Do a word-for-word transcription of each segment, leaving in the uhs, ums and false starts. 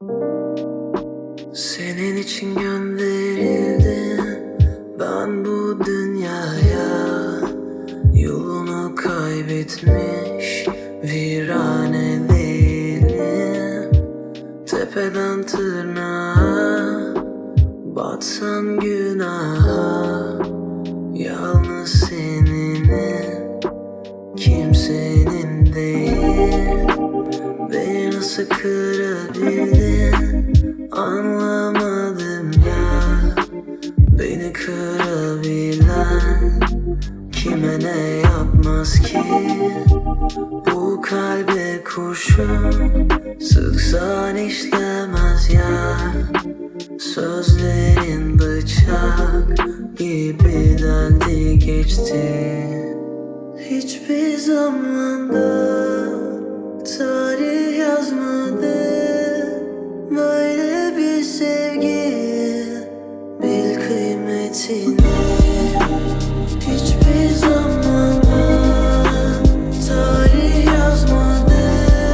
Senin için gönderildim ben bu dünyaya. Yolunu kaybetmiş virane değilim. Tepeden tırnağa batsam günaha. Yalnız seninim, kimsenin değil. Beni nasıl kırabildin anlamadım ya. Beni kırabilen kime ne yapmaz ki? Bu kalbe kurşun sıksan işlemez ya. Sözlerin bıçak gibi deldi geçti. Hiçbir zamanda tarih yazmadı böyle bir sevgi. Bil kıymetini. Hiçbir zamanda tarih yazmadı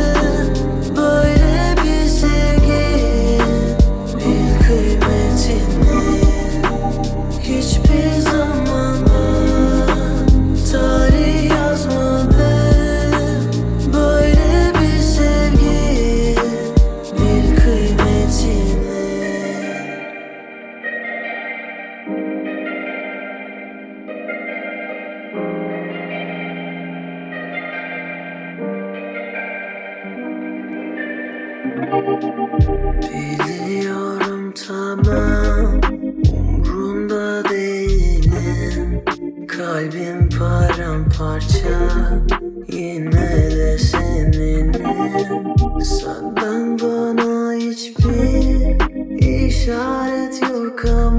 böyle bir sevgi. Bil kıymetini. Hiçbir zamanda tarih yazmadı böyle bir sevgi. Bil kıymetini. Biliyorum tamam, umrunda değilim. Kalbim paramparça, yine de seninim. Senden bana hiçbir işaret yok ama